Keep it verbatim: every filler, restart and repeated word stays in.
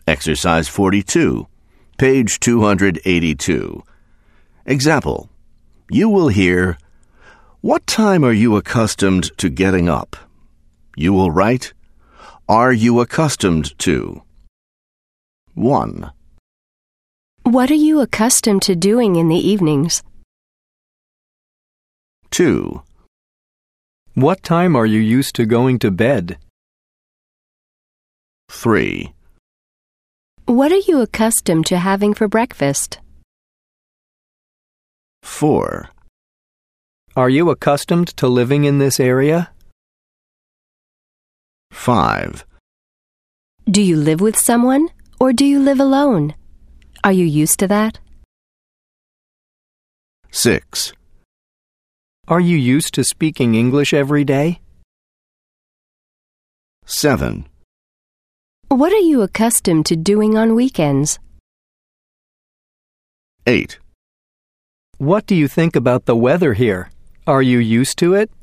Exercise forty-two, page two hundred eighty-two. Example. You will hear, "What time are you accustomed to getting up?" You will write, "Are you accustomed to?" one. What are you accustomed to doing in the evenings? two. What time are you used to going to bed? three. What are you accustomed to having for breakfast? four. Are you accustomed to living in this area? five. Do you live with someone or do you live alone? Are you used to that? six. Are you used to speaking English every day? seven. What are you accustomed to doing on weekends? eight. What do you think about the weather here? Are you used to it?